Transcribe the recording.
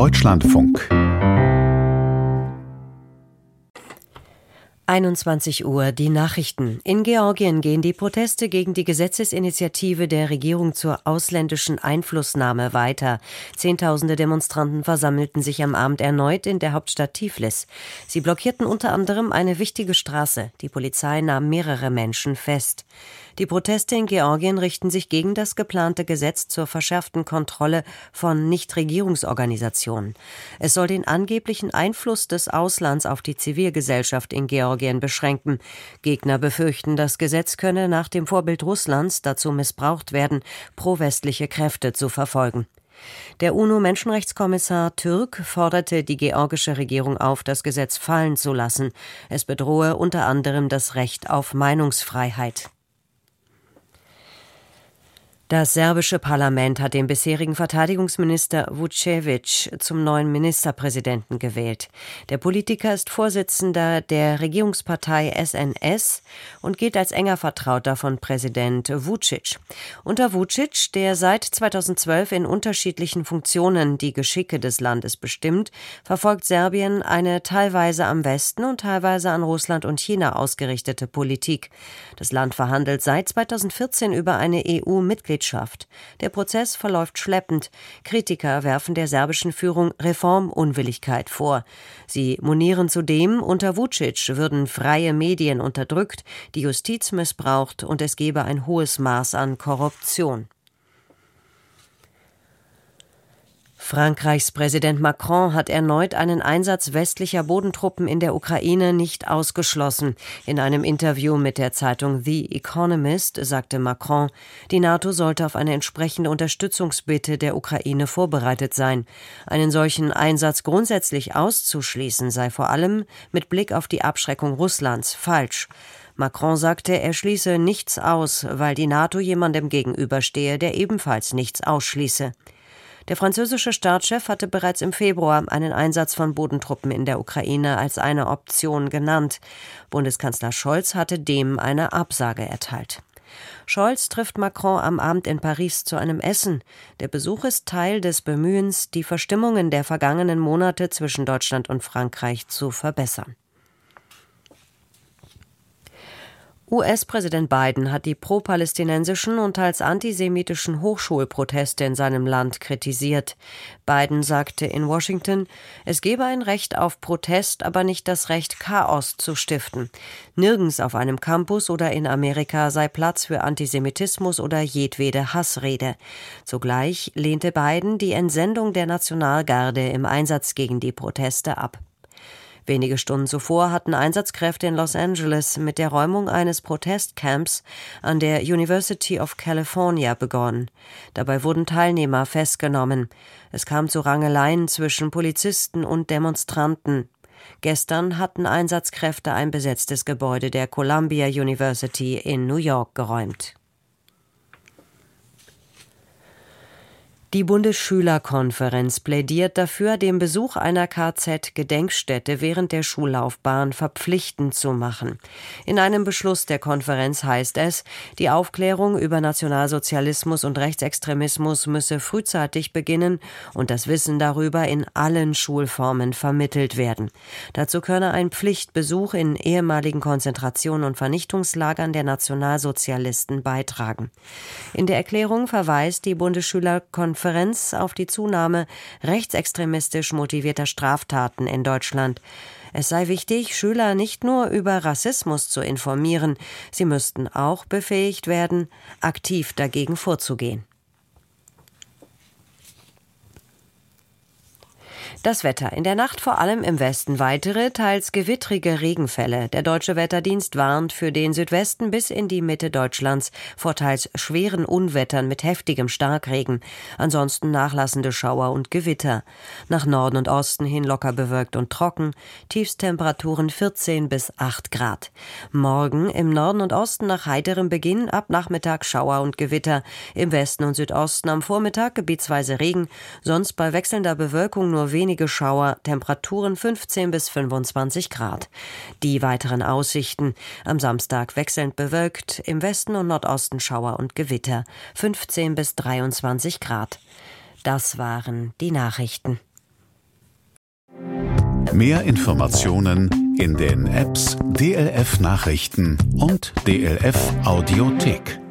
Deutschlandfunk 21 Uhr, die Nachrichten. In Georgien gehen die Proteste gegen die Gesetzesinitiative der Regierung zur ausländischen Einflussnahme weiter. Zehntausende Demonstranten versammelten sich am Abend erneut in der Hauptstadt Tiflis. Sie blockierten unter anderem eine wichtige Straße. Die Polizei nahm mehrere Menschen fest. Die Proteste in Georgien richten sich gegen das geplante Gesetz zur verschärften Kontrolle von Nichtregierungsorganisationen. Es soll den angeblichen Einfluss des Auslands auf die Zivilgesellschaft in Georgien beschränken. Gegner befürchten, das Gesetz könne nach dem Vorbild Russlands dazu missbraucht werden, pro-westliche Kräfte zu verfolgen. Der UNO-Menschenrechtskommissar Türk forderte die georgische Regierung auf, das Gesetz fallen zu lassen. Es bedrohe unter anderem das Recht auf Meinungsfreiheit. Das serbische Parlament hat den bisherigen Verteidigungsminister Vučević zum neuen Ministerpräsidenten gewählt. Der Politiker ist Vorsitzender der Regierungspartei SNS und gilt als enger Vertrauter von Präsident Vučić. Unter Vučić, der seit 2012 in unterschiedlichen Funktionen die Geschicke des Landes bestimmt, verfolgt Serbien eine teilweise am Westen und teilweise an Russland und China ausgerichtete Politik. Das Land verhandelt seit 2014 über eine EU-Mitgliedschaft. Der Prozess verläuft schleppend. Kritiker werfen der serbischen Führung Reformunwilligkeit vor. Sie monieren zudem, unter Vučić würden freie Medien unterdrückt, die Justiz missbraucht und es gebe ein hohes Maß an Korruption. Frankreichs Präsident Macron hat erneut einen Einsatz westlicher Bodentruppen in der Ukraine nicht ausgeschlossen. In einem Interview mit der Zeitung The Economist sagte Macron, die NATO sollte auf eine entsprechende Unterstützungsbitte der Ukraine vorbereitet sein. Einen solchen Einsatz grundsätzlich auszuschließen sei vor allem mit Blick auf die Abschreckung Russlands falsch. Macron sagte, er schließe nichts aus, weil die NATO jemandem gegenüberstehe, der ebenfalls nichts ausschließe. Der französische Staatschef hatte bereits im Februar einen Einsatz von Bodentruppen in der Ukraine als eine Option genannt. Bundeskanzler Scholz hatte dem eine Absage erteilt. Scholz trifft Macron am Abend in Paris zu einem Essen. Der Besuch ist Teil des Bemühens, die Verstimmungen der vergangenen Monate zwischen Deutschland und Frankreich zu verbessern. US-Präsident Biden hat die pro-palästinensischen und teils antisemitischen Hochschulproteste in seinem Land kritisiert. Biden sagte in Washington, es gebe ein Recht auf Protest, aber nicht das Recht, Chaos zu stiften. Nirgends auf einem Campus oder in Amerika sei Platz für Antisemitismus oder jedwede Hassrede. Zugleich lehnte Biden die Entsendung der Nationalgarde im Einsatz gegen die Proteste ab. Wenige Stunden zuvor hatten Einsatzkräfte in Los Angeles mit der Räumung eines Protestcamps an der University of California begonnen. Dabei wurden Teilnehmer festgenommen. Es kam zu Rangeleien zwischen Polizisten und Demonstranten. Gestern hatten Einsatzkräfte ein besetztes Gebäude der Columbia University in New York geräumt. Die Bundesschülerkonferenz plädiert dafür, den Besuch einer KZ-Gedenkstätte während der Schullaufbahn verpflichtend zu machen. In einem Beschluss der Konferenz heißt es, die Aufklärung über Nationalsozialismus und Rechtsextremismus müsse frühzeitig beginnen und das Wissen darüber in allen Schulformen vermittelt werden. Dazu könne ein Pflichtbesuch in ehemaligen Konzentration- und Vernichtungslagern der Nationalsozialisten beitragen. In der Erklärung verweist die Bundesschülerkonferenz auf die Zunahme rechtsextremistisch motivierter Straftaten in Deutschland. Es sei wichtig, Schüler nicht nur über Rassismus zu informieren, sie müssten auch befähigt werden, aktiv dagegen vorzugehen. Das Wetter. In der Nacht vor allem im Westen weitere, teils gewittrige Regenfälle. Der Deutsche Wetterdienst warnt für den Südwesten bis in die Mitte Deutschlands vor teils schweren Unwettern mit heftigem Starkregen. Ansonsten nachlassende Schauer und Gewitter. Nach Norden und Osten hin locker bewölkt und trocken. Tiefstemperaturen 14 bis 8 Grad. Morgen im Norden und Osten nach heiterem Beginn, ab Nachmittag Schauer und Gewitter. Im Westen und Südosten am Vormittag gebietsweise Regen. Sonst bei wechselnder Bewölkung nur wenige Schauer, Temperaturen 15 bis 25 Grad. Die weiteren Aussichten: am Samstag wechselnd bewölkt, im Westen und Nordosten Schauer und Gewitter, 15 bis 23 Grad. Das waren die Nachrichten. Mehr Informationen in den Apps DLF Nachrichten und DLF Audiothek.